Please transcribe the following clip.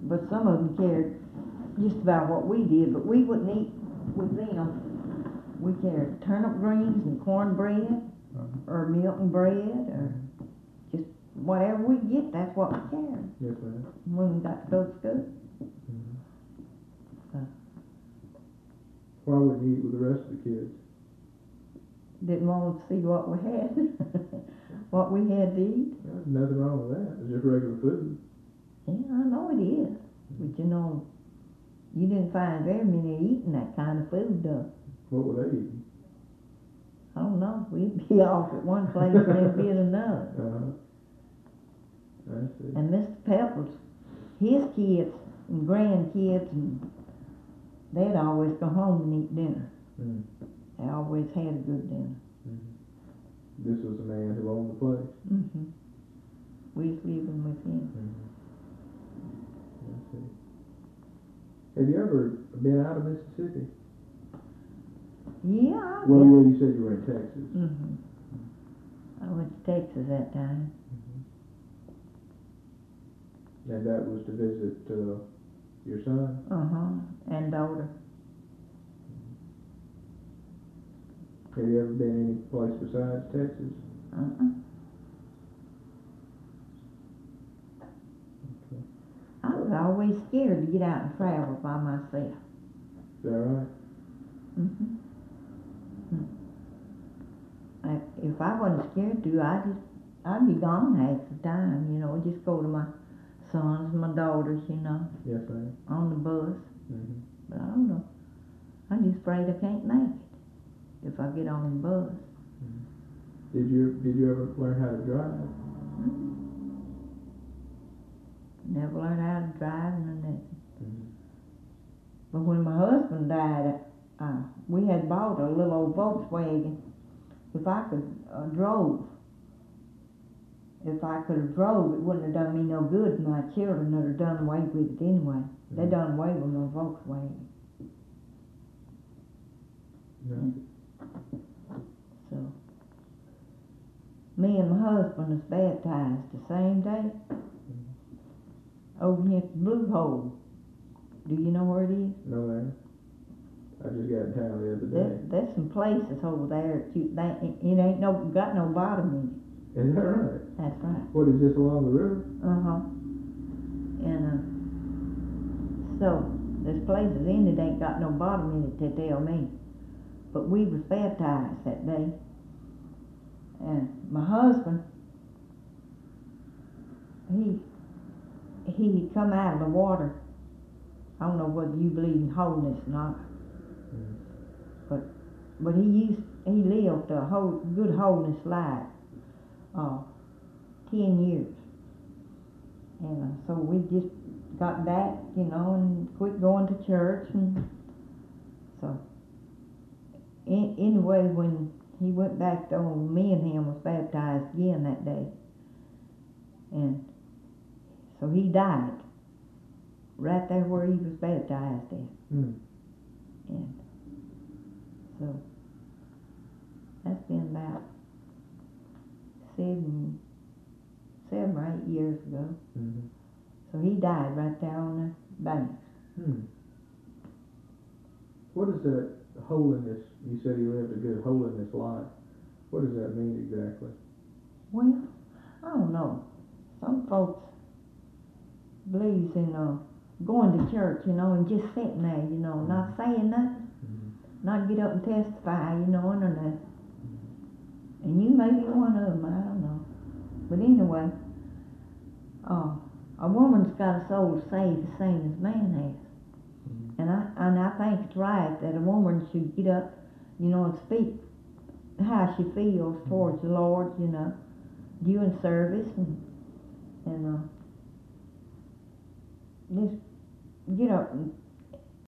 but some of them cared just about what we did, but we wouldn't eat with them. We carried turnip greens and cornbread, or milk and bread, or just whatever we get, that's what we carried. Yes, ma'am. When we got to go to school. Why wouldn't you eat with the rest of the kids? Didn't want to see what we had, what we had to eat. There's nothing wrong with that. It's just regular food. Yeah, I know it is. But you know, you didn't find very many eating that kind of food, though. What were they eating? I don't know. We'd be off at one place and then be at another. I see. And Mr. Peppers, his kids and grandkids, and they'd always go home and eat dinner. Mm. They always had a good dinner. Mm-hmm. This was the man who owned the place? Mm-hmm. We was living with him. I see. Have you ever been out of Mississippi? Yeah, Well, yeah, you said you were in Texas. Mm-hmm. I went to Texas that time. And that was to visit your son? And daughter. Have you ever been any place besides Texas? Okay. I was always scared to get out and travel by myself. Is that right? If I wasn't scared to, I'd be gone half the time, you know, just go to my sons, my daughters, you know. Yes, ma'am. On the bus. Mm-hmm. But I don't know. I'm just afraid I can't make it if I get on the bus. Mm-hmm. Did you ever learn how to drive? Never learned how to drive or nothing. Mm-hmm. But when my husband died, we had bought a little old Volkswagen. If I could have drove, it wouldn't have done me no good. My children would have done away with it anyway. They done away with my Volkswagen. So, me and my husband was baptized the same day over here at the Blue Hole. Do you know where it is? No, ma'am. I just got in town the other day. There's some places over there that it ain't got no bottom in it. Is that right? That's right. What, is this along the river? And so there's places in it ain't got no bottom in it, they tell me. But we was baptized that day. And my husband, he come out of the water. I don't know whether you believe in holiness or not. But he lived a good holiness life, 10 years. And so we just got back, you know, and quit going to church. And so anyway, when he went back though, me and him was baptized again that day. And so he died right there where he was baptized at. And so that's been about 7 or 8 years ago. So he died right there on the banks. What is that holiness? You said he lived a good holiness life. What does that mean exactly? Well, I don't know. Some folks believes in going to church, you know, and just sitting there, you know, not saying nothing, not get up and testify, you know, or nothing. And you may be one of them, I don't know. But anyway, a woman's got a soul saved the same as man has. And I think it's right that a woman should get up, you know, and speak how she feels towards the Lord, you know, doing service and just get up and